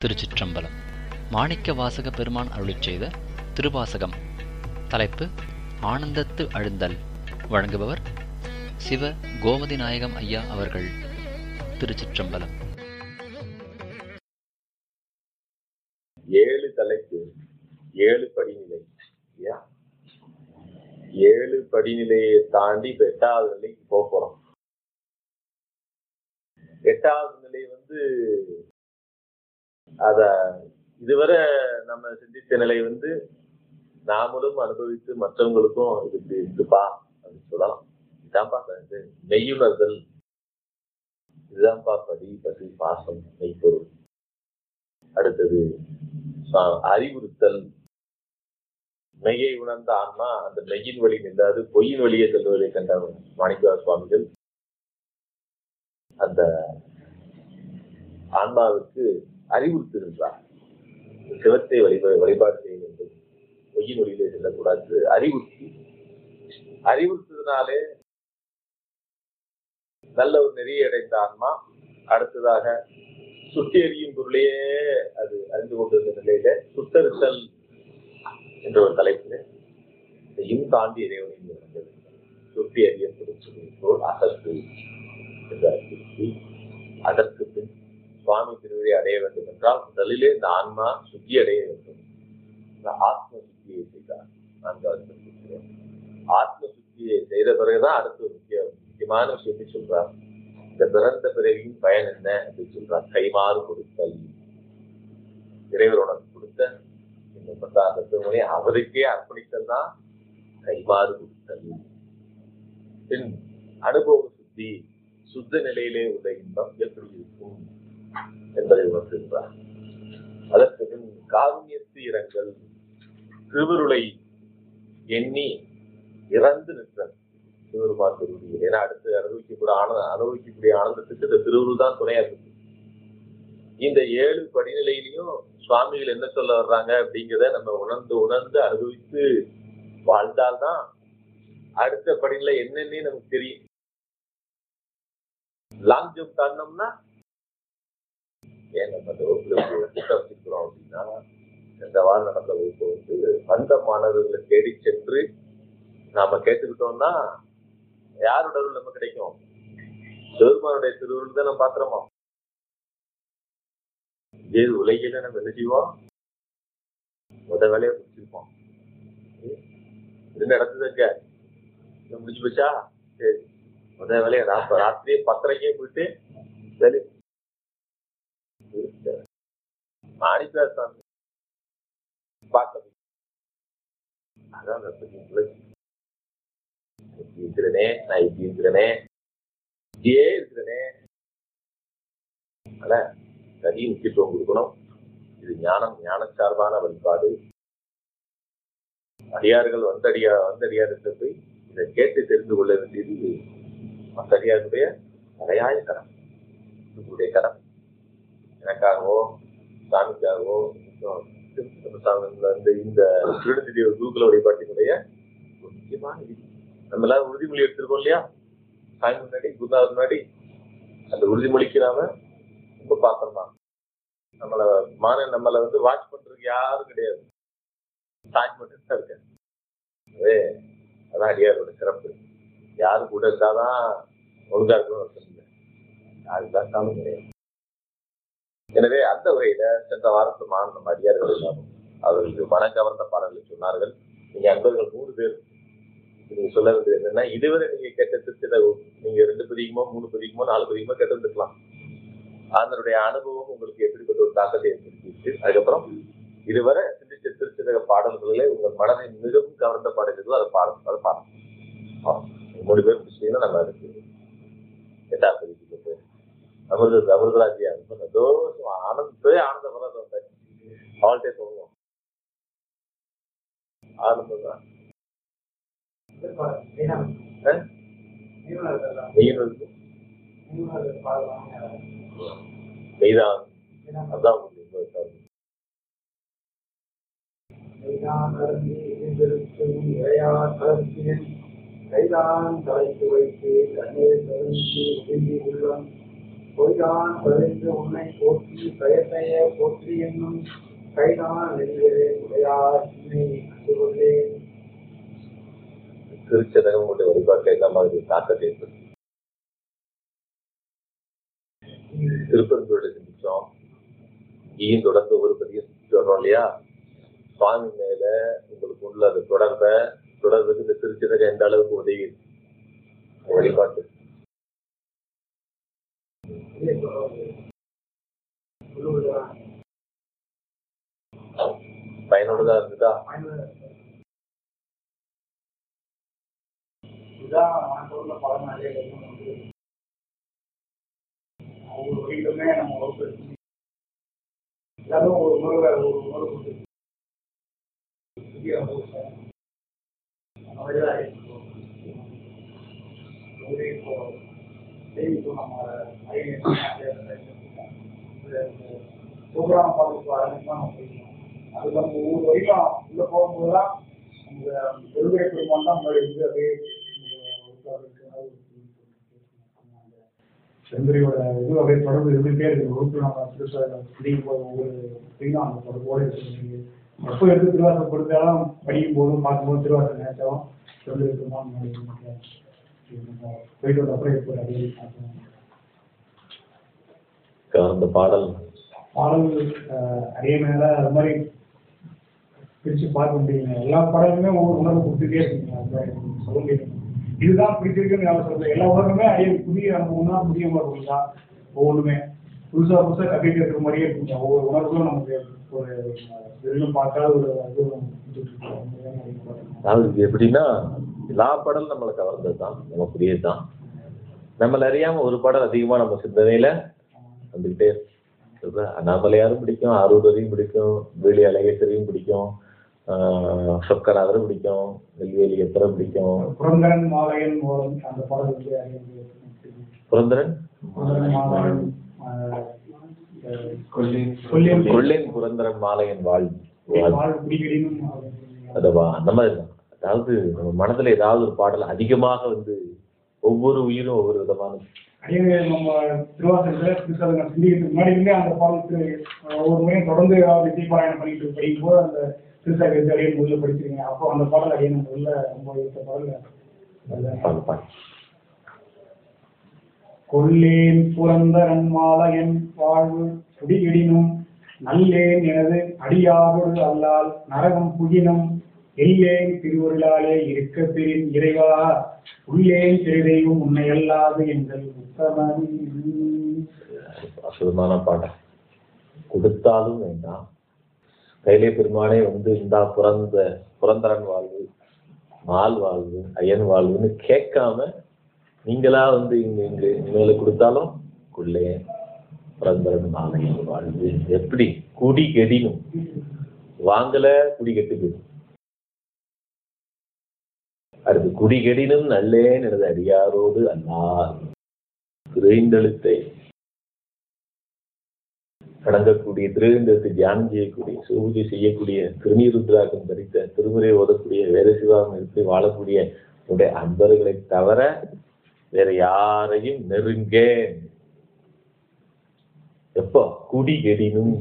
திருச்சிற்றம்பலம். மாணிக்க வாசக பெருமான் அருளிச் செய்த திருவாசகம். தலைப்பு ஆனந்தத்து அழுந்தல். வழங்குபவர் சிவ கோமதி நாயகம் ஐயா அவர்கள். திருச்சிற்றம்பலம். 7 தலைப்பு, 7 படிநிலை. 7 படிநிலையை தாண்டி இப்ப 8வது நிலைக்கு போறோம். 8வது நிலை அத இதுவரை நம்ம சிந்தித்த நிலை நாமளும் அனுபவித்து மற்றவங்களுக்கும் இது இருக்குப்பா அப்படின்னு சொல்லலாம். இதான்ப்பா மெய்யுணர்தல், இதுதான்ப்பா பதி, பசி, பாசம், மெய்ப்பொருள். அடுத்தது அறிவுறுத்தல். மெய்யை உணர்ந்த ஆன்மா அந்த மெய்யின் வழி நின்றாது பொய்யின் வழியே செல்வதை கண்ட மாணிக்க சுவாமிகள் அந்த ஆன்மாவுக்கு அறிவுறுத்துகின்றார். சிவத்தை வழிபாடு செய்ய வேண்டும், பொய்யின் வழியிலே செல்லக்கூடாது. அறிவுறுத்ததுனாலே நல்ல ஒரு நெறியை அடைந்த ஆன்மா அடுத்ததாக சுட்டி எறியும் பொருளையே அது அறிந்து கொண்டிருந்த நிலையில சுட்டறுத்தல் என்ற ஒரு தலைப்பில் இதையும் தாண்டி இறைவனை சுட்டி அறியப்படும் அகத்து என்ற திருப்தி. அதற்கு பின் சுவாமி திருவடியை அடைய வேண்டும் என்றால் முதலிலே இந்த ஆன்மா சுத்தி அடைய வேண்டும். இந்த ஆத்ம சுத்தியை செய்தார். ஆத்ம சுத்தியை செய்த பிறகுதான் அடுத்த ஒரு முக்கியமான விஷயத்தை சொல்றார். இந்த பிறந்த பிறவியின் பயன் என்ன அப்படின்னு சொல்றார். கைமாறு கொடுத்தல். இறைவரோட கொடுத்த இந்த 10 திருமணி அவருக்கே அர்ப்பணித்தல் தான் கைமாறு கொடுத்தல். பின் அனுபவ சுத்தி, சுத்த நிலையிலே உள்ள இன்பம் எப்படி இருக்கும் என்பதை உணர்த்துகிறார். அதற்கு பின் காருண்யத்து இரங்கல். திருவருளை எண்ணி இறந்து நிற்றது சிவருமான் திருவடியில். ஏன்னா அடுத்து அனுபவிக்கக்கூடிய ஆனந்தத்துக்கு இந்த திருவுருள் தான் துணையா இருக்கு. இந்த 7 படிநிலையிலையும் சுவாமிகள் என்ன சொல்ல வர்றாங்க அப்படிங்கிறத நம்ம உணர்ந்து அனுபவித்து வாழ்ந்தால்தான் அடுத்த படிநிலை என்னன்னே நமக்கு தெரியும். லாங் ஜம்ப் தாண்டோம்னா ஏன் நம்ம அந்த வகுப்புல வச்சிருக்கிறோம் அப்படின்னா, இந்த வாரம் நடந்த வகுப்பு வந்த மாணவர்களை தேடி சென்று நாம கேட்டுக்கிட்டோம்னா யாரோட அருள் நம்ம கிடைக்கும்? சிவபெருமானுடைய திருவுருள் தான் நம்ம பாக்குறோமா? வேறு உலகில நம்ம என்ன செய்வோம்? வேலையை முடிச்சிருப்போம். என்ன நடந்ததுங்க முடிஞ்சு போச்சா? சரி, வேலையை ராத்திரியே 10:30 போயிட்டு வேலை மாணிக்காசாமி பார்க்க அதான் இருக்கிறனே, நான் இப்படி இருக்கிறனே, இப்படியே இருக்கிறனே. அதனால தனி முக்கியத்துவம் கொடுக்கணும். இது ஞான சார்பான வழிபாடு. அடியார்கள் வந்தடியார்கிட்ட போய் இதை கேட்டு தெரிந்து கொள்ள வேண்டியது மற்ற அடியாருடைய தலையாய கரம், உங்களுடைய கரம். எனக்காகவோ சாமிக்காகவோ இந்த திருடத்திய குருகுல வழிபாட்டினுடைய முக்கியமான விதி. நம்ம எல்லாரும் உறுதிமொழி எடுத்திருக்கோம் இல்லையா? சாமி முன்னாடி, குருநாதர் முன்னாடி. அந்த உறுதிமொழிக்கு நாம ரொம்ப பாத்திரமா நம்மளை வாட்ச் பண்றதுக்கு யாரும் கிடையாது. சாமி மட்டும் தான் இருக்க. அதான் அடியாரோட சிறப்பு. யாரு கூட இருந்தாதான் ஒழுங்கா இருக்கணும் அர்த்தம் இல்லை. யாருக்கு பார்த்தாலும் கிடையாது. எனவே அந்த வகையில சென்ற வாரத்து நம்ம அடியார்கள் இல்லாமல் அவர்களுக்கு மனம் கவர்ந்த பாடல்களை சொன்னார்கள். நீங்க அன்பர்கள் 3 பேர் நீங்க சொல்ல வேண்டியது என்னன்னா, இதுவரை நீங்க கேட்ட திருச்சித நீங்க 2 பதிகமோ 3 பதிகமோ 4 பதிகமோ கேட்டிருந்துக்கலாம். அதனுடைய அனுபவம் உங்களுக்கு எப்படிப்பட்ட ஒரு தாக்கத்தை ஏற்படுத்திட்டு அதுக்கப்புறம் இதுவரை சிந்திச்ச திருச்சிதக பாடல்களிலே உங்கள் மனதை மிகவும் கவர்ந்த பாடல்களோ அதை பாடம் 3 பேர் முடிச்சீங்கன்னா நம்ம அதுக்கு 8வது பதிக்கு போய் அமிர்தராஜியா சந்தோஷம் ஆனந்த பரதம் அவள்கிட்டே சொல்லுவோம். ஆனந்தம் தான் அதான் பொய்தான் பதிந்து உன்னை போற்றி பயத்தைய போற்றி என்னும் கைதான் நெறியதே உடையார் என்னை கண்டுகொள்ளே. திருச்சதகம் உடைய வழிபாட்டில் என்ன மாதிரி தாக்கத்தை ஏற்படுத்தும்? திருப்பெருந்துறை சிந்திச்சோம், இங்கேயும் தொடர்ந்து ஒரு பெரிய சுற்றி வர்றோம் இல்லையா? சுவாமி மேல உங்களுக்கு உள்ள அந்த தொடர்புக்கு இந்த திருச்சதகம் எந்த அளவுக்கு உதவி வழிபாட்டு பயனுள்ளதா இருந்ததா? நம்ம வகுப்பு எல்லாரும் ஒரு உணர்வு ப்ரோக்ராம் பார்த்து ஆரம்பிச்சா நம்ம போயிடலாம். அது நம்ம ஒவ்வொரு வரைக்கும் உள்ள போகும்போதுதான் அந்த பெருமை பெருமான் தான் முன்னாடி வந்து அப்படியே செந்தரியோட இது அப்படியே தொடர்பு இருந்துகிட்டே இருக்கு. வகுப்பு நம்ம புதுசாக ஒவ்வொரு பெயினும் அந்த தொடர்போடு இருக்கு. எப்போ எடுத்து திருவாசம் கொடுத்தாலும் படிக்கும் போதும் பார்க்கும்போது திருவாசம் நினைச்சாலும் செந்தரி பெருமான் போயிட்டு வந்த அப்புறம் இப்போ அப்படியே அந்த பாடல் அதே மேல அது மாதிரி பிரிச்சு பார்க்க முடியுங்க. எல்லா பாடலுமே ஒவ்வொரு உணர்வு கொடுத்துட்டே இருக்குங்க. சொல்ல முடியும் இதுதான் பிடிச்சிருக்குன்னு நான் சொல்றேன். எல்லா உணர்வுமே அதே புதிய அனுபவம்னா புதிய உணர்வு தான். ஒவ்வொன்றுமே புதுசா கட்டிட்டு இருக்கிற மாதிரியே இருக்குங்க. ஒவ்வொரு உணர்வுகளும் நமக்கு ஒரு வெறும் பார்க்காத ஒரு இது. அதாவது எப்படின்னா எல்லா பாடலும் நம்மளை கவர்ந்ததுதான், நம்ம புரியதுதான். நம்மள அறியாம ஒரு பாடல் அதிகமா நம்ம சிந்தனையில வந்துகிட்டே இருக்கு. அண்ணாமலையாரும் பிடிக்கும், ஆரூரையும் பிடிக்கும், வேலி அழகேசரையும் பிடிக்கும், சொக்கநாதரும் பிடிக்கும், நெல்வேலி எப்பறம் பிடிக்கும். புரந்தரன் மாலையன் அந்த பாடல் புரந்தரன் கொள்ளேன் புரந்தரன் மாலையன் வாழ்வு அதுவா அந்த மாதிரிதான். அதாவது நம்ம மனதுல ஏதாவது ஒரு பாடல் அதிகமாக வந்து ஒவ்வொரு உயிரும் ஒவ்வொரு விதமான நம்ம திருவாசகத்துல சிந்திக்கிறதுக்கு முன்னாடி இருந்தே அந்த பாடலுக்கு ஒவ்வொரு முறையும் தொடர்ந்து தீபாராயணம் பண்ணிட்டு படிக்கும் போது அந்த திருசாக அடியன் உள்ள படிச்சிருக்கீங்க. அப்போ அந்த பாடல் அடியன் நம்ம உள்ள ரொம்ப எடுத்த பாடல் கொள்ளேன் புரந்தரன் மாலையன் வாழ்வு குடியிடினும் நல்லேன் எனது அடியாரோடு அல்லால் நரகம் புகினும் எல்லேன் திருவருளாலே இருக்க பெறின் இறைவா உள்ளேன் திருதெய்வம் உன்னை அல்லாது எங்கள் உத்தமன். அசுதமான பாடல். கொடுத்தாலும் வேண்டாம், கையிலே பெருமானே வந்து இந்தா புரந்தரன் வாழ்வு, மால் வாழ்வு, ஐயன் வாழ்வுன்னு கேட்காம நீங்களா வந்து இங்க மேல கொடுத்தாலும் கொள்ளே புரந்தரன் மாலையன் வாழ்வு. எப்படி குடி கெடினும் வாங்கல குடி கெட்டு போயிடும். அடுத்து குடி கெடினும் நல்லேன் எனது அடியாரோடு அல்லார் திருந்தெழுத்தை கடங்கக்கூடிய திருந்தெழுத்தை தியானம் செய்யக்கூடிய சூழ்ச்சி செய்யக்கூடிய திருநீருத்ராக்கம் தரித்த திருமுறை ஓதக்கூடிய வேதசிவாகம் எடுத்து வாழக்கூடிய உடைய அன்பர்களை தவிர வேற யாரையும் நெருங்க. எப்போ குடி கெடினும்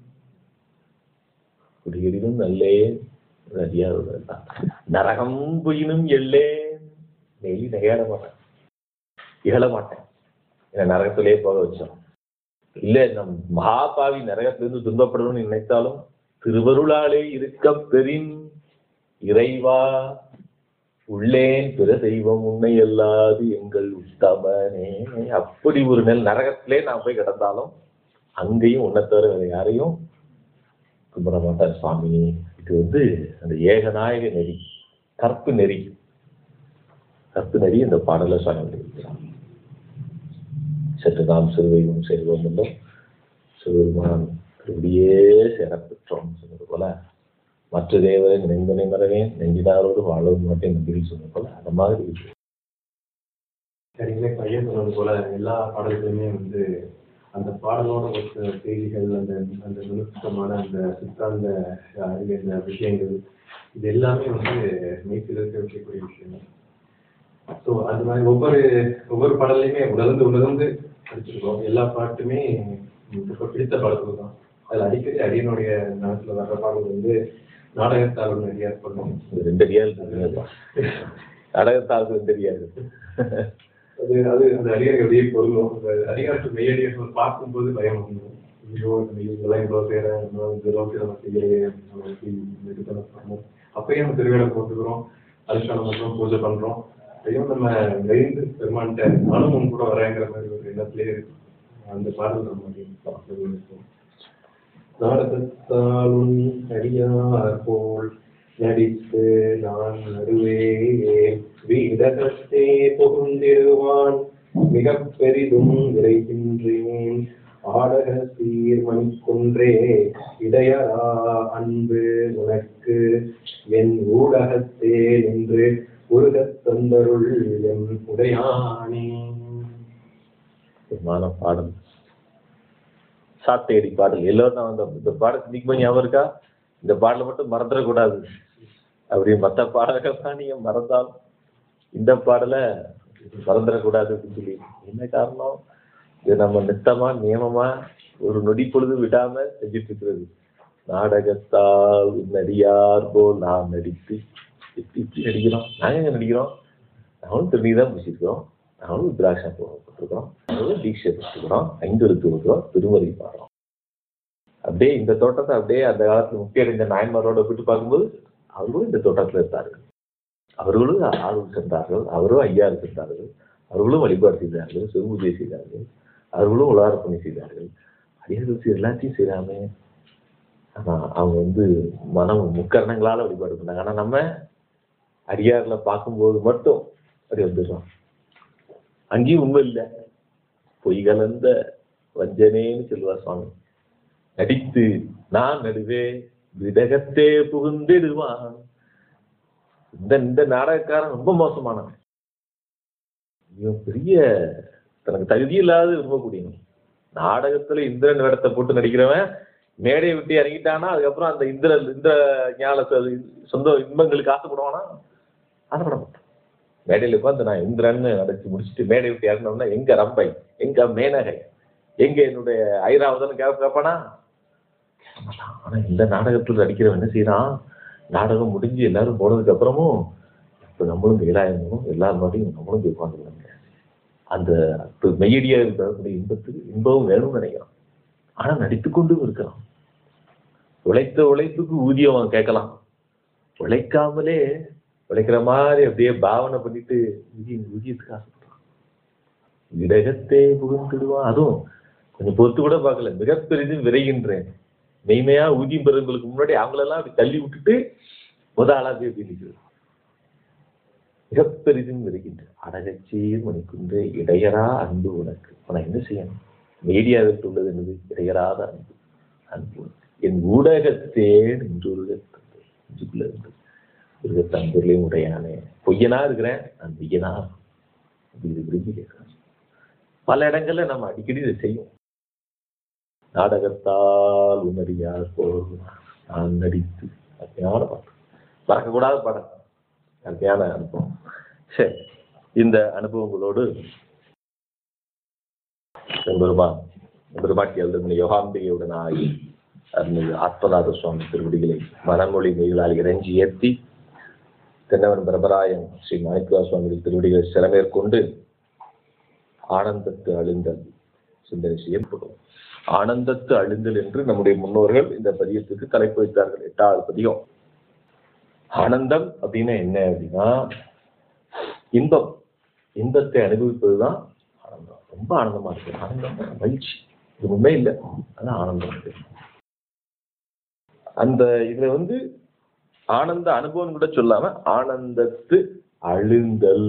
நல்லேன் அடியாரோடு நரகம் புயினும் எல்லேன் நெய் நகையாட மாட்டேன், இகழ மாட்டேன். என்ன நரகத்திலே போக வச்சோம் இல்ல. நம் மகாபாவி நரகத்திலிருந்து துன்பப்படணும்னு நினைத்தாலும் திருவருளாலே இருக்க பெறின் இறைவா உள்ளேன் பிற தெய்வம் உன்னை அல்லாது எங்கள் உத்தமனே. அப்படி ஒரு நரகத்திலே நான் போய் கிடந்தாலும் அங்கேயும் உன்னை தவிர வேற யாரையும் கும்பிட மாட்டார் சுவாமி. இது வந்து அந்த ஏகநாயக நெறி, கற்பு நெறி இந்த பாடலை சுவாமி சற்று நாம் சிறுவையும் செல்வம் என்றும் சிறுவருமான் திருடியே சேரப்பெற்றோம் சொன்னது போல மற்ற தேவரை நினைந்தனை மறவேன் நெஞ்சினாரோடு வாழவும் மாட்டேன் நம்பிக்கை சொன்னது போல அந்த மாதிரி சரிங்களே. பையன் சொன்னது போல எல்லா பாடல்களுமே வந்து அந்த பாடலோட ஒரு செய்திகள், அந்த நுணுக்கமான அந்த சித்தாந்த அறிவியல் விஷயங்கள், இது எல்லாமே வந்து மெய்சிலிருக்க வைக்கக்கூடிய விஷயம். ஸோ அது மாதிரி ஒவ்வொரு பாடல்லையுமே உணர்ந்து படிச்சிருக்கோம். எல்லா பாட்டுமே ரொம்ப பிடித்த பாடல்கள் தான். அதில் அடிக்கடி அடியனுடைய மனசுல வர்ற பாடல் வந்து நாடகத்தால் ஒன்று அடியார் பண்ணும். 2 அடியார் நாடகத்தால் 2 அடியார். அது அது அந்த அடியார் எப்படியே பொருளும். அந்த அடியாருக்கு மெய்யடியார் பார்க்கும்போது பயம் வந்துடும். இதெல்லாம் இவ்வளோ பேரை நம்ம செய்யலையே இது பண்ண. அப்பயும் நம்ம திருவிழா போட்டுக்கிறோம், அதுக்கான மட்டும் பூஜை பண்றோம். ஐயோ நம்ம நெறிந்து பெருமான்ட்ட அனுபவம் கூட வரேங்கிற மாதிரி ஒரு எண்ணத்திலே இருக்கு. அந்த பாடல் நம்ம நாடகத்தாலும் அடியார் போல் நடித்து நான் நடுவே வீடகத்தே புகுந்திடுவான் மிக பெரிதும் விரைகின்றேன் ஆடக சீர்மணி குன்றே இடையரா அன்பு உனக்கு என் ஊடகத்தே நின்று உருகத் தந்தருள் என் உடையானே. பாடல் சாத்தையடி பாடல். எல்லாரும் இந்த பாடல் இன்னைக்கு ஞாபகம் இருக்கா? இந்த பாடலை மட்டும் மறந்துடக்கூடாது. அப்படி மற்ற பாடல்கள் நீங்க மறந்தால் இந்த பாடலை மறந்துடக்கூடாது அப்படின்னு சொல்லி என்ன காரணம்? இது நம்ம நித்தமா நியமமா ஒரு நொடி பொழுது விடாம செஞ்சுட்டு இருக்கிறது. நாடகத்தால் நடியார் போல் நாம் நடித்து இப்படி நடிக்கிறோம். நாங்க எங்க நடிக்கிறோம்? நாங்களும் திருநீர் தான் முடிச்சிருக்கிறோம், நாங்களும் உத்ராட்சா போட்டுருக்கிறோம், நாங்களும் தீட்சை பெற்றுக்கிறோம், 5 எழுத்து இருக்கிறோம், திருமறை பாடுறோம். அப்படியே இந்த தோட்டத்தை அப்படியே அந்த காலத்துல முக்கிய நாயன்மாரோட ஒப்பிட்டு பார்க்கும்போது அவர்களும் இந்த தோட்டத்துல இருந்தார்கள். அவர்களும் ஆர்வம் சென்றார்கள், அவரும் ஐயா இருக்கின்றார்கள், அவர்களும் வழிபாடு செய்தார்கள், சிவபூஜை செய்தார்கள், அவர்களும் உலாரப்பணி செய்தார்கள். அடியார்கள் எல்லாத்தையும் செய்யறாமே. ஆனா அவங்க மனம் முக்கரணங்களால வழிபாடு பண்ணாங்க. ஆனா நம்ம அடியார்ல பார்க்கும்போது மட்டும் அப்படி வந்துடுறோம். அங்கேயும் உண்மை இல்லை, பொய் கலந்த வஞ்சனேன்னு சொல்லுவார் சுவாமி. நடித்து நான் நடுவே விடகத்தே புகுந்திடுவான். இந்த நாடகக்காரன் ரொம்ப மோசமானவன். இவன் பெரிய தனக்கு தகுதி இல்லாத விரும்பக்கூடியவன். நாடகத்துல இந்திரன் வேடத்தை போட்டு நடிக்கிறவன் மேடையை விட்டு இறங்கிட்டானா அதுக்கப்புறம் அந்த இந்திர ஞான சொந்த இன்பங்களுக்கு ஆசைப்படுவானா? ஆசைப்பட மாட்டான். மேடையில் உட்காந்து நான் இந்திரன்னு நடிச்சு முடிச்சுட்டு மேடை விட்டு இறங்கினோம்னா எங்க ரம்பை, எங்க மேனகை, எங்க என்னுடைய ஐராவதன்னு கேட்பானா? ஆனா இந்த நாடகத்துல நடிக்கிறவன் என்ன செய்யறான்? நாடகம் முடிஞ்சு எல்லாரும் போனதுக்கு அப்புறமும் இப்ப நம்மளும் கைலாயமும் எல்லாரும் மாதிரியும் நம்மளும் உட்காந்துக்கிறாங்க. அந்த மெய்யடியா இருக்கிற இன்பமும் வேணும்னு நினைக்கிறான். ஆனா நடித்துக்கொண்டும் இருக்கிறான். உழைப்புக்கு ஊதியம் கேட்கலாம், உழைக்காமலே உழைக்கிற மாதிரி அப்படியே பாவனை பண்ணிட்டு ஊதியத்துக்கு ஆசைப்படுறான். இடகத்தே புகுந்துடுவான். அதுவும் கொஞ்சம் பொறுத்து கூட பார்க்கல, மிகப்பெரிதும் விரைகின்றேன். மெய்மையா ஊதியம் பெறுவங்களுக்கு முன்னாடி அவங்களெல்லாம் அப்படி தள்ளி விட்டுட்டு ஆளாவே அப்படி நிற்கிறது. மிகப்பெரிதும் விரைகின்றேன் அடகச்சீர் மணிக்குன்றே இடையரா அன்பு உனக்கு. நான் என்ன செய்யணும்? மீடியாவிற்கு உள்ளது என்னது? இடையராத அன்பு. அன்பு என் ஊடகத்தே நெஞ்சுக்குள்ள இருந்து உருகத்தன்புலையும் உடையானே. பொய்யனா இருக்கிறேன், நான் பொய்யனா இது விரும்பி கேட்கிறேன். பல இடங்கள்ல நம்ம அடிக்கடி இதை செய்யும். நாடகத்தால் உணரியார் போல் நான் நடித்து. அருமையான பாட்டு, மறக்கக்கூடாத பாடம், அருமையான அனுபவம். சரி, இந்த அனுபவங்களோடு பெருமாட்டி எழுதுமணி யோகாம்பிகையுடன் ஆகி ஆத்மநாத சுவாமி திருவடிகளை மனமொழி மெய்களால் இறைஞ்சி ஏற்றி தென்னவன் பிரபராயன் ஸ்ரீ மாணிக்கவா சுவாமிகள் திருவடிகளை சிறமேற்கொண்டு ஆனந்தத்து அழுந்தல் சிந்தனை செய்யப்படும். ஆனந்தத்து அழுந்தல் என்று நம்முடைய முன்னோர்கள் இந்த பதியத்துக்கு தலைப்பு வைத்தார்கள். 8வது பதியம். ஆனந்தம் அப்படின்னா என்ன அப்படின்னா இன்பம். இன்பத்தை அனுபவிப்பதுதான் ஆனந்தம். ரொம்ப ஆனந்தமா இருக்கு. ஆனந்தம் மகிழ்ச்சி, இது உண்மை இல்லை, அதான் ஆனந்தம் இருக்கு. அந்த இதுல ஆனந்த அனுபவம் கூட சொல்லாம ஆனந்தத்து அழுந்தல்.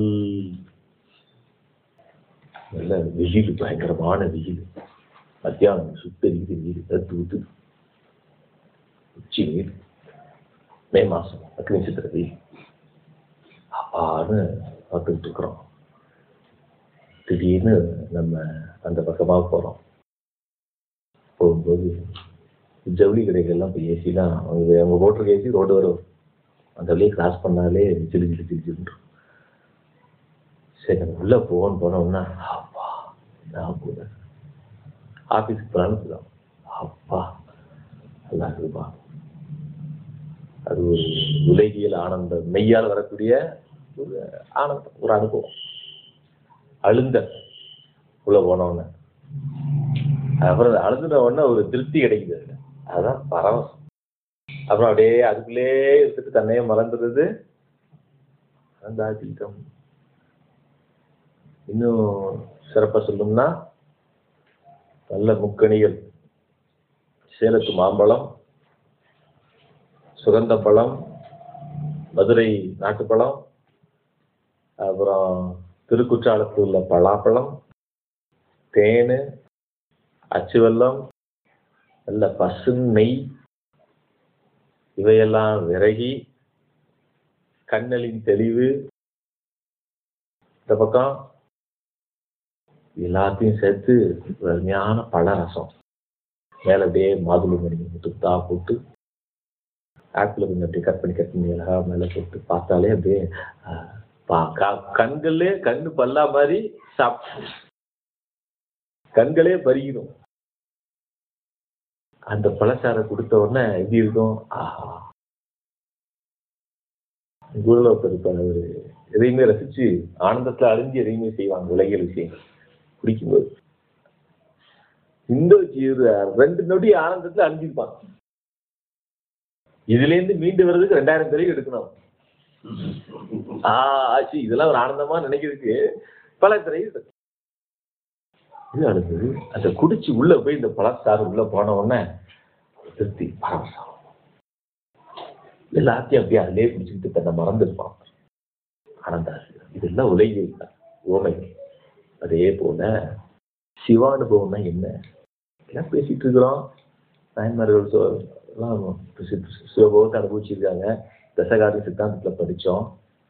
நல்ல வெயில், பயங்கரமான வெயில், மத்தியானம் சுத்தரிக்குது, வெயில் தத்து ஊத்துது, உச்சி வெயில், மே மாசம் அக்னி சித்திர வெயில். அப்பான்னு பார்த்துக்கிட்டு இருக்கிறோம். திடீர்னு நம்ம அந்த பக்கமாக போறோம். போகும்போது ஜவுளி கடைகள்லாம் இப்போ ஏசிலாம் அவங்க போட்டிருக்க ஏசி ரோடு வரும், அந்த வழியை கிராஸ் பண்ணாலே சிலு சிலு சிலு சிலுன்றோம். சரி, நம்ம உள்ள போனோம்னா அப்பா நான் கூட ஆபீஸ்க்கு போனாலும் அப்பா நல்லா இருக்குப்பா. அது ஒரு உலகியல் ஆனந்தம், மெய்யால் வரக்கூடிய ஒரு ஆனந்தம், ஒரு அனுபவம். அழுந்த உள்ள போனோன்னு அப்புறம் அழுதுன உடனே ஒரு திருப்தி கிடைக்குது, அதுதான் பரவசம். அப்புறம் அப்படியே அதுக்குள்ளே இருந்துட்டு தன்னையே மறந்துடுறது அந்த ஆதிக்கம். இன்னும் சிறப்பா சொல்லணும்னா நல்ல முக்கணிகள், சேலத்து மாம்பழம், சுகந்த பழம், மதுரை நாட்டுப்பழம், அப்புறம் திருக்குற்றாலத்தில் உள்ள பலாப்பழம், தேனு, அச்சு வெல்லம், நல்ல பசு நெய், இவையெல்லாம் விறகி, கண்ணலின் தெளிவு, இந்த பக்கம் எல்லாத்தையும் சேர்த்து அருமையான பழரசம், மேல அப்படியே மாதுளை மணி முத்துத்தா போட்டு ஆப்பிள் கொஞ்சம் அப்படியே கட் பண்ணி அழகா மேலே போட்டு பார்த்தாலே அப்படியே கண்களே கண்ணு பல்லா மாதிரி சாப்பிட்டு கண்களே பறிக்கணும். அந்த பழச்சாரை கொடுத்த உடனே எப்படி இருக்கும், ஆஹா. குருலோகத்தில் ஒரு எதையுமே ரசிச்சு ஆனந்தத்துல அழிஞ்சு எதையுமே செய்வாங்க உலகியல் விஷயங்கள் குடிக்கும்போது. இந்த 2 நொடி ஆனந்தத்துல அழிஞ்சிருப்பாங்க. இதுல இருந்து மீண்டு வர்றதுக்கு 2000 பேரையும் எடுக்கணும். ஆச்சு இதெல்லாம் ஒரு ஆனந்தமா நினைக்கிறதுக்கு பல திரைகள் இது அடுத்தது. அந்த குடிச்சு உள்ள போய் இந்த பழச்சாறு உள்ள போன உடனே திருப்தி, பரவசம், எல்லாத்தையும் அப்படியே அதிலே குடிச்சுக்கிட்டு தன்னை மறந்துருப்பான். ஆனந்தா இதெல்லாம் உலகில் தான் ஓமை. அதே போல சிவானுபவம்னா என்ன எல்லாம் பேசிட்டு இருக்கிறோம். நாயன்மார்கள் சிவபோகத்தை அனுபவிச்சிருக்காங்க, தசகாரி சித்தாந்தத்துல படிச்சோம்.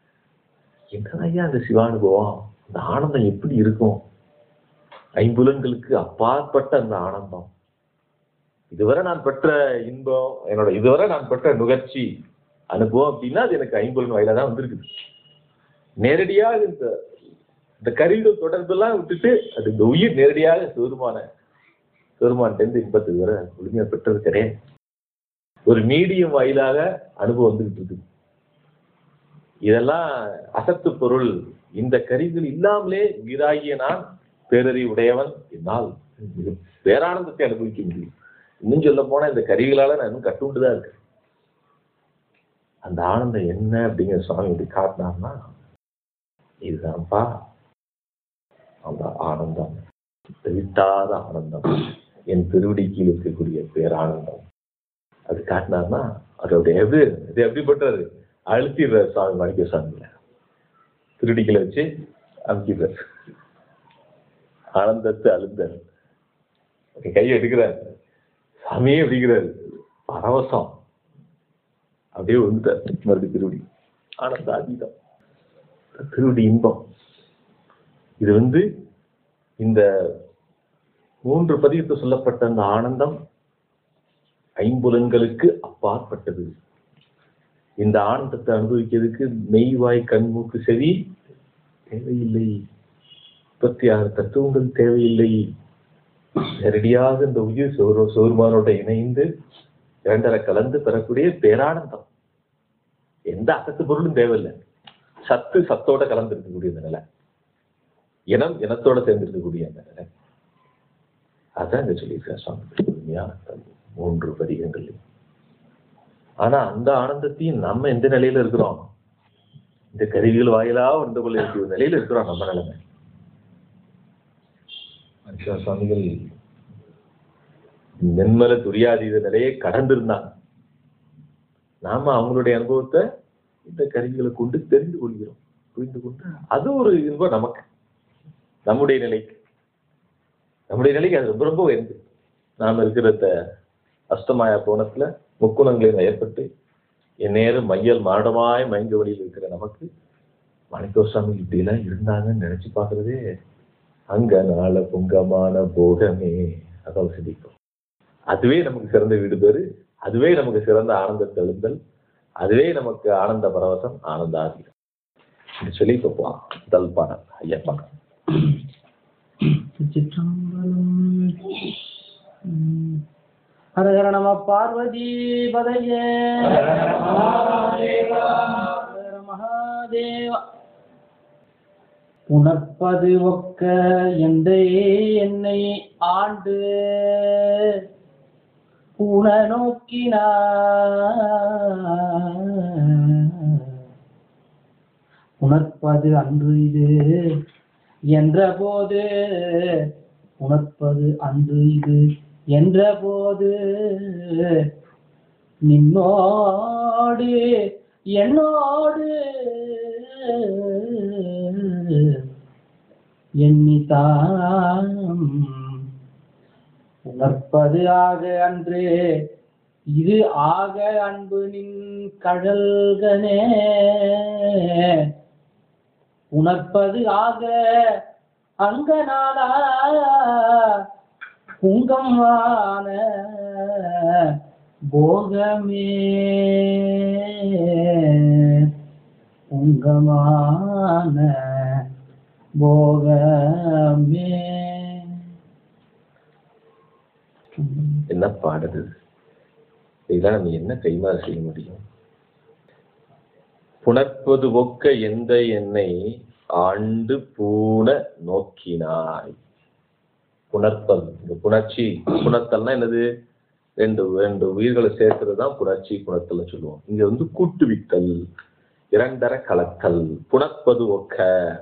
என்னையா அந்த சிவானுபவம், அந்த ஆனந்தம் எப்படி இருக்கும்? ஐம்புலன்களுக்கு அப்பாற்பட்ட அந்த ஆனந்தம், இதுவரை நான் பெற்ற இன்பம், இதுவரை நான் பெற்ற நுகர்ச்சி அனுபவம் அப்படின்னா அது எனக்கு ஐம்புலன் வாயில தான் வந்திருக்குது. நேரடியாக இந்த கருவிகள் தொடர்பெல்லாம் விட்டுட்டு அது இந்த உயிர் நேரடியாக சிவருமான்கிட்ட இன்பத்தை வர முழுமையா பெற்றது கிடையாது. ஒரு மீடியம் வாயிலாக அனுபவம் வந்துகிட்டு இருக்கு. இதெல்லாம் அசத்து பொருள். இந்த கருவிகள் இல்லாமலே உயிராகிய நான் பேரறிவு உடையவன், என்னால் பேரானந்தத்தை அனுபவிக்க முடியும். இன்னும் சொல்ல போனா இந்த கருவிகளால நான் இன்னும் கட்டுண்டுதான் இருக்கேன். அந்த ஆனந்தம் என்ன அப்படிங்கிற சுவாமி இப்படி காட்டினார்னா, இதுதான்ப்பா அந்த ஆனந்தம், விட்டாத ஆனந்தம், என் திருவடிக்கு இருக்கக்கூடிய பேரானந்தம். அது காட்டினார்னா அதோடைய இது எப்படிப்பட்டது அழுத்திடுறாரு சுவாமி மாணிக்க சுவாமியில. திருடிகளை வச்சு அமுக்கிடுறாரு. ஆனந்தத்தை அழுந்தார், கையை எடுக்கிறார், சாமியே பிடிக்கிறாரு, பரவசம் அப்படியே விழுந்தார். மறுபடியும் திருவடி ஆனந்த அதீதம், திருவடி இன்பம். இது இந்த 3 பதியத்தில் சொல்லப்பட்ட அந்த ஆனந்தம் ஐம்புலன்களுக்கு அப்பாற்பட்டது. இந்த ஆனந்தத்தை அனுபவிக்கிறதுக்கு மெய்வாய் கண்மூக்கு செவி தேவையில்லை, 36 தத்துவங்கள் தேவையில்லை. நேரடியாக இந்த உயிர் சிவருமானோட இணைந்து 2 கலந்து பெறக்கூடிய பேரானந்தம். எந்த அசத்து பொருளும் தேவையில்லை. சத்தோட கலந்து இருக்கக்கூடிய அந்த நிலை, இனத்தோட சேர்ந்து இருக்கக்கூடிய அந்த நிலை, அதான் இங்க சொல்லியிருக்கார் சுவாமி 3 பதிகங்கள். ஆனா அந்த ஆனந்தத்தையும் நம்ம எந்த நிலையில இருக்கிறோம்? இந்த கருவிகள் வாயிலா வந்து கொள்ள இருக்கிற நிலையில இருக்கிறோம். நம்ம நிலைமை சுவாமிகள் நென்மல துரியாதீத நிலையை கடந்திருந்தாங்க. நாம அவங்களுடைய அனுபவத்தை இந்த கருவிகளை கொண்டு தெரிந்து கொள்கிறோம், புரிந்து கொண்டு அது ஒரு இன்பம் நமக்கு. நம்முடைய நிலைக்கு அது ரொம்ப ரொம்ப உயர்ந்து நாம இருக்கிற அஷ்டமாயா கோணத்துல முக்குணங்களில் ஏற்பட்டு என் நேரம் மையல் மாடமாய் மயங்க வழியில் இருக்கிற நமக்கு மாணிக்க சுவாமி இப்படி எல்லாம் இருந்தாங்கன்னு நினைச்சு பார்க்கறதே அங்க நாள பொங்கமான போகமே அதான் சிந்திக்கும். அதுவே நமக்கு சிறந்த வீடு பேரு, அதுவே நமக்கு சிறந்த ஆனந்த தெழுந்தல், அதுவே நமக்கு ஆனந்த பரவசம், ஆனந்த ஆதிக்கம் சொல்லி பார்ப்போம். முதல் பாடல் ஐயா பாடம். திருச்சிற்றம்பலம். ஹர ஹர நம பார்வதி பதையே. ஹர மகாதேவா. உணர்ப்பது ஒக்க எந்தை என்னை ஆண்டு உண உணர்ப்பது அன்று இது என்ற போது உணர்ப்பது அன்று இது என்ற போது நின்னோடு என்னோடு எண்ணித்தான் உணர்ப்பது ஆக அன்று இது ஆக அன்பு நின் கழல்கனே உணர்ப்பது ஆக அங்கனாலா புங்கமான போகமே புங்கமான போகமே. என்ன பாடுது இதெல்லாம் நம்ம என்ன கைமாறு செய்ய முடியும்? புணர்ப்பது ஒக்க எந்த என்னை ஆண்டு பூண நோக்கினாய். புணர்த்தல், இந்த புணர்ச்சி புணர்த்தல்னா என்னது? ரெண்டு உயிர்களை சேர்க்கிறது தான் புணர்ச்சி புணர்த்தல் சொல்லுவோம். இங்க வந்து கூட்டுவித்தல், இரண்டர கலத்தல். புணர்ப்பது ஒக்க,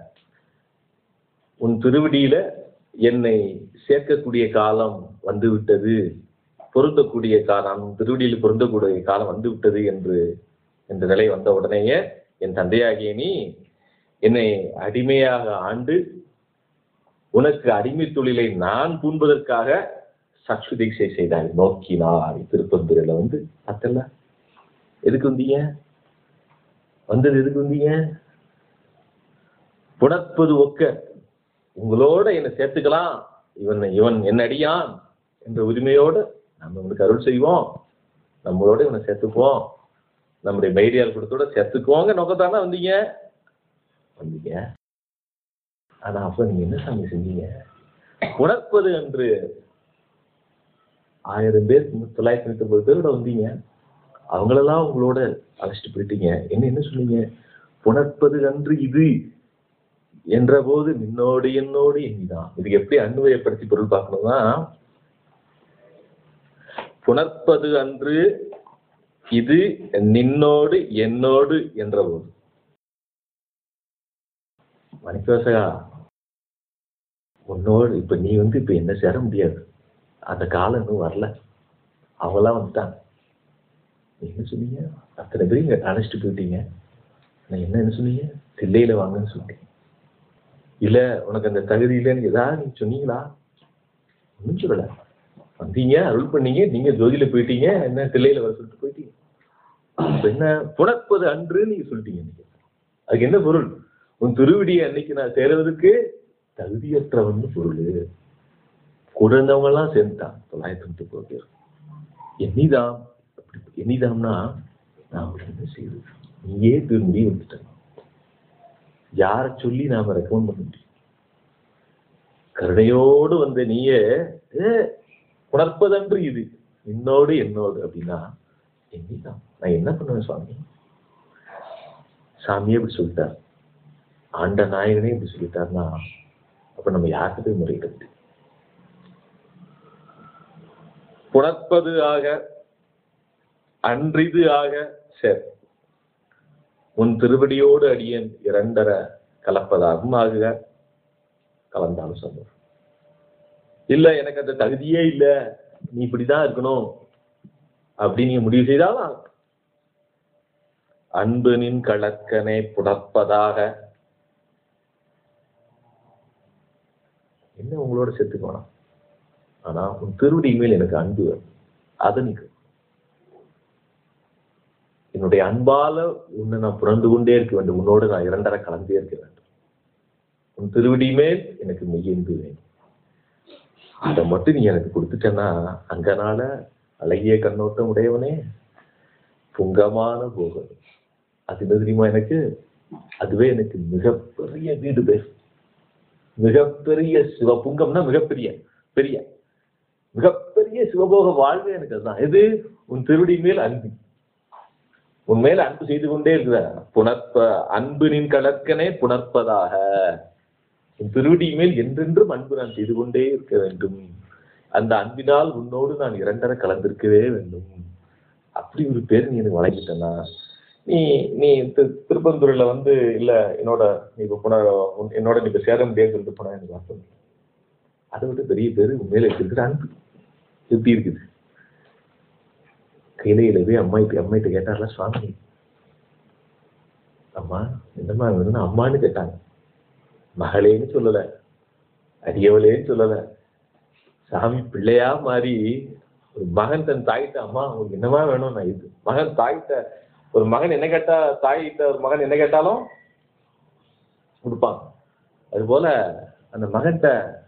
உன் திருவடியில என்னை சேர்க்கக்கூடிய காலம் வந்து விட்டது, பொருந்தக்கூடிய காலம், திருவடியில் பொருந்தக்கூடிய காலம் வந்து விட்டது என்ற நிலை வந்த உடனேயே என் தந்தையாகிய நீ என்னை அடிமையாக ஆண்டு உனக்கு அடிமை தொழிலை நான் பூண்பதற்காக சக்ஷு தீட்சை செய்தாய், நோக்கினாய். திருப்பந்துரையில வந்து அத்தல்ல எதுக்கு வந்தீங்க? வந்தது எதுக்கு வந்தீங்க? புணர்ப்பது ஒக்க, உங்களோட என்னை சேர்த்துக்கலாம், இவன் என்ன அடியான் என்ற உரிமையோடு நம்ம இவனுக்கு அருள் செய்வோம், நம்மளோட இவனை சேர்த்துக்குவோம், நம்முடைய மைடியால் கொடுத்தோட சேர்த்துக்குவோங்க நோக்கத்தானே வந்தீங்க. ஆனா அப்ப நீங்க என்ன சாமி செஞ்சீங்க? உணர்ப்பது என்று 1000 பேர் 990 பேரோட வந்தீங்க, அவங்களெல்லாம் உங்களோட அழைச்சிட்டு போயிட்டீங்க. என்ன சொன்னீங்க? புணர்ப்பது அன்று இது என்ற போது நின்னோடு என்னோடு எண்ணிதான். இதுக்கு எப்படி அன்வயப்படுத்தி பொருள் பார்க்கணும்னா, புணர்ப்பது அன்று இது நின்னோடு என்னோடு என்ற போது. மணிக்கவாசகா, உன்னோடு இப்ப நீ வந்து இப்ப என்ன சேர முடியாது, அந்த காலம் இன்னும் வரல, அவங்களாம் வந்துட்டாங்க. நீ என்ன சொன்னீங்க? அத்தனை பேரும் இங்க அழைச்சிட்டு போயிட்டீங்க. நான் என்ன சொன்னீங்க? தில்லையில வாங்கன்னு சொல்லிட்டீங்க. இல்ல உனக்கு அந்த தகுதி இல்லைன்னு ஏதாவது நீங்க சொன்னீங்களா? ஒன்றும் சொல்லல. வந்தீங்க, அருள் பண்ணீங்க, நீங்க ஜோதியில போயிட்டீங்க, என்ன தில்லையில வர சொல்லிட்டு போயிட்டீங்க. என்ன புணர்ப்பது அன்று நீங்க சொல்லிட்டீங்க. அதுக்கு என்ன பொருள்? உன் திருவிடியை அன்னைக்கு நான் சேருவதற்கு தகுதியற்றவன் பொருள். கூட இருந்தவங்க எல்லாம் சேர்ந்துட்டான் 990 பேர். எண்ணிதாம். எண்ணிதாம்னா நான் என்ன செய்யுது, நீயே திரும்பி வந்துட்டேன். யார சொல்லி நாம ரெக்கமெண்ட் பண்ண முடியும்? கருணையோடு வந்த நீயே உணர்ப்பதன்று இது என்னோடு என்னோடு அப்படின்னா எண்ணிதான். நான் என்ன பண்ணுவேன் சுவாமி? சாமியே இப்படி சொல்லிட்டார், ஆண்ட நாயகனே இப்படி சொல்லிட்டாருன்னா அப்ப நம்ம யாருக்கு போய் முறையிட்டு? புணர்ப்பது ஆக அன்றிது ஆக சரி, உன் திருவடியோடு அடியேன் இரண்டர கலப்பதாகவும் ஆகுக, கலந்தாலும் சந்தோஷம். இல்ல எனக்கு அந்த தகுதியே இல்ல, நீ இப்படிதான் இருக்கணும் அப்படின்னு நீங்க முடிவு செய்தாலும் அன்பு நின் கலக்கனை புணர்ப்பதாக என்ன உங்களோட சேர்த்துக்கணும். ஆனா உன் திருவடி மேல் எனக்கு அன்பு வரும், அதை நீக்கு என்னுடைய அன்பால உன்னை நான் புணர்ந்து கொண்டே இருக்க வேண்டும், உன்னோடு நான் இரண்டரை கலந்தே இருக்க வேண்டும். உன் திருவடி மேல் எனக்கு மெய்யன்பு வேண்டும், அதை மட்டும் நீ எனக்கு கொடுத்துட்டேன்னா அங்கனால அழகிய கண்ணோட்டம் உடையவனே புங்கமான போகம். அது என்ன தெரியுமா? எனக்கு அதுவே எனக்கு மிகப்பெரிய வீடு பேர். மிகப்பெரிய சிவபுங்கம்னா மிகப்பெரிய பெரிய மிகப்பெரிய சிவபோக வாழ்வு எனக்கு அதுதான். எது? உன் திருவடி மேல் அன்பு. உன் மேல அன்பு செய்து கொண்டே இருக்கிற அன்பு நின் கலக்கனே புணர்ப்பதாக. உன் திருவடி மேல் என்றென்றும் அன்பு நான் செய்து கொண்டே இருக்க வேண்டும். அந்த அன்பினால் உன்னோடு நான் இரண்டரை கலந்திருக்கவே வேண்டும். அப்படி ஒரு பேர் நீ எனக்கு வழங்கிட்டனா, நீ நீ திருப்பந்துறையில இல்ல என்னோட நீ என்னோட நீ சேர முடியாது சொல்லிட்டு போனா எனக்கு வாசம். அதை விட பெரிய பேரு உண்மையில வச்சிருக்கிற அன்பு எப்படி இருக்குது. கையில போய் அம்மாயிட்ட கேட்டார்ல சுவாமி, அம்மா என்னம்மா வேணும்னு அம்மான்னு கேட்டாங்க. மகளேன்னு சொல்லல, அடியவளேன்னு சொல்லல, சாமி பிள்ளையா மாறி ஒரு மகன் தன் தாயிட்ட அம்மா உங்களுக்கு என்னமா வேணும் நான் இது. மகன் தாயிட்ட ஒரு மகன் என்ன கேட்டா தாயிட்ட ஒரு மகன் என்ன கேட்டாலும் கொடுப்பாங்க. அது போல அந்த மகன்கிட்ட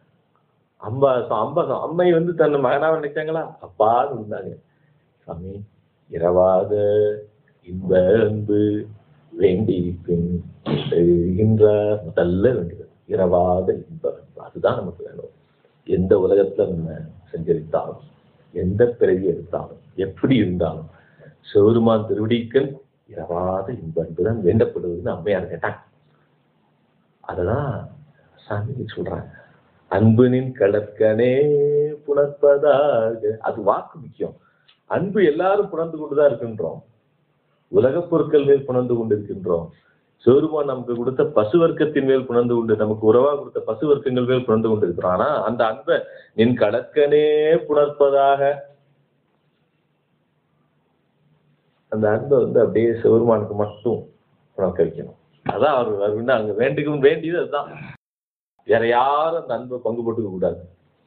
அம்மை தன்னை மகனாக நினைச்சாங்களா, அப்பான்னு இருந்தாங்க. சாமி இரவாத இன்ப அன்பு வேண்டி பின் முதல்ல வேண்டியது இரவாத இன்ப அன்பு. அதுதான் நமக்கு வேணும். எந்த உலகத்துல நம்ம செஞ்சரித்தாலும், எந்த பிறவி எடுத்தாலும், எப்படி இருந்தாலும் சிவபெருமான் திருவடிக்கல் இரவாத இன்ப அன்பு தான் வேண்டப்படுவதுன்னு அம்மையார் கேட்டாங்க. அததான் சாமி சொல்றாங்க. அன்புனின் கலக்கனே புணர்ப்பதாக. அது வாக்கு முக்கியம். அன்பு எல்லாரும் புணர்ந்து கொண்டுதான் இருக்கின்றோம். உலக பொருட்கள் மேல் புணர்ந்து கொண்டு இருக்கின்றோம். சிவபெருமான் நமக்கு கொடுத்த பசு வர்க்கத்தின் மேல் புணர்ந்து கொண்டு, நமக்கு உறவா கொடுத்த பசு வர்க்கங்கள் மேல் புணர்ந்து கொண்டு இருக்கிறோம். ஆனா அந்த அன்பை நின் கலக்கனே புணர்ப்பதாக, அந்த அன்பை அப்படியே சிவபெருமானுக்கு மட்டும் புணர்க்க வைக்கணும். அதான் அவர் அங்க வேண்டிக்கும் வேண்டியது அதுதான். வேற யாரும் அந்த அன்பை பங்கு போட்டுக்க கூடாது.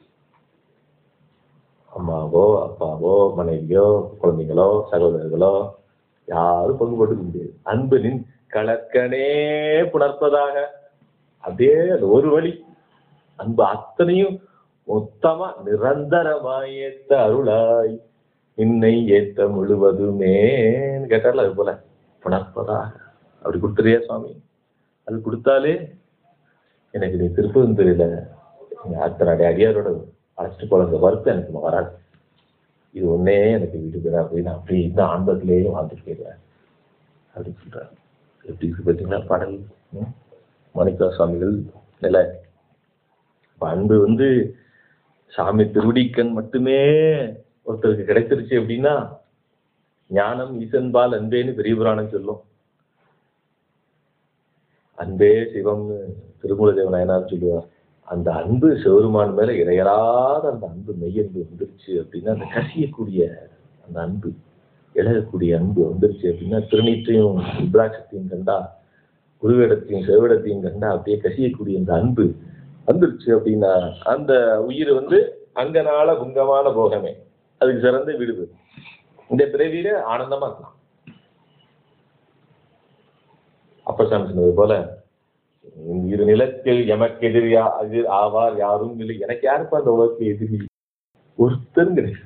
அம்மாவோ அப்பாவோ மனைவியோ குழந்தைங்களோ சகோதரர்களோ யாரும் பங்கு போட்டுக்க முடியாது. அன்பனின் கலக்கனே புணர்ப்பதாக. அதே ஒரு வழி. அன்பு அத்தனையும் மொத்தமா நிரந்தரமாய் ஏத்த அருளாய் இன்னை ஏத்த முழுவதுமே கேட்டார்ல, அது போல புணர்ப்பதாக. அப்படி கொடுத்துறியா சுவாமி? அது கொடுத்தாலே எனக்கு நீ திருப்பதில அத்தனை அடியாரோட அழைச்சிட்டு போல வருத்தம் எனக்கு வராது. இது ஒன்னே எனக்கு வீட்டுக்கு அப்படின்னு அப்படி இந்த ஆன்பத்திலேயே வாழ்ந்துட்டு போயிடுவேன் அப்படின்னு சொல்றாரு. எப்படி இருக்கு பார்த்தீங்களா பாடல்? மாணிக்க சுவாமிகள் நிலை. அன்பு சாமி திருவடிக்கண் மட்டுமே ஒருத்தருக்கு கிடைச்சிருச்சு அப்படின்னா, ஞானம் ஈசன்பால் அன்பேன்னு பெரிய புராணம் சொல்லும். அன்பே சிவம்னு திருமூலதேவ நாயனார் சொல்லுவார். அந்த அன்பு சிவபெருமான் மேல இடையறாத அந்த அன்பு மெய்யன்பு வந்துருச்சு அப்படின்னா, அந்த கசியக்கூடிய அந்த அன்பு, இழகக்கூடிய அன்பு வந்துருச்சு அப்படின்னா, திருநீற்றையும் ருத்ராட்சத்தையும் கண்டா, குருவேடத்தையும் சிவவேடத்தையும் கண்டா அப்படியே கசியக்கூடிய அந்த அன்பு வந்துருச்சு அப்படின்னா, அந்த உயிர் அங்கனால புங்கமான போகமே, அதுக்கு சிறந்த விடுது. இந்த பிறவியில ஆனந்தமா இருக்கலாம். அப்பர் சாமி சொன்னது போல, இரு நிலத்தில் எமக்கு எதிர் ஆவார் யாரும் இல்லை. எனக்கு யாருப்பா அந்த உலகத்தில் எதிரி? ஒருத்தரும் கிடையாது.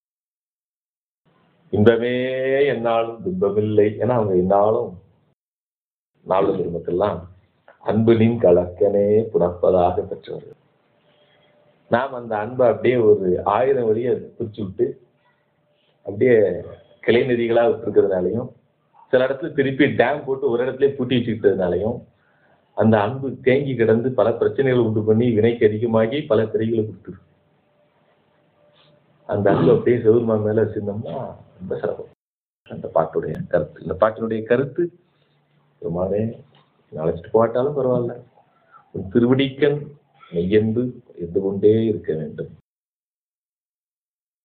இன்பமே என்னாலும் துன்பமில்லை. ஏன்னா அவங்க என்னாலும் நாலு பெருமக்கெல்லாம் அன்புனின் கலக்கனே புணர்ப்பதாக பெற்றவர்கள். நாம் அந்த அன்பை அப்படியே ஒரு 1000 வழியை பிரிச்சு விட்டு அப்படியே கிளை நதிகளா விட்டுருக்கிறதுனாலையும், சில இடத்துல திருப்பி டேம் போட்டு ஒரு இடத்துல பூட்டி வச்சுக்கிட்டதுனாலையும் அந்த அன்பு தேங்கி கிடந்து பல பிரச்சனைகளை உண்டு பண்ணி வினைக்கு அதிகமாகி பல பிறைகளை கொடுத்துரு. அந்த அன்பு அப்படியே சிவபெருமான் மேல வச்சிருந்தோம்னா ரொம்ப சிறப்பு. அந்த பாட்டுடைய கருத்து, இந்த பாட்டினுடைய கருத்து, பெருமானே அழைச்சிட்டு போட்டாலும் பரவாயில்ல, திருவடிக்கண் மெய்யன்பு இருந்து கொண்டே இருக்க வேண்டும்.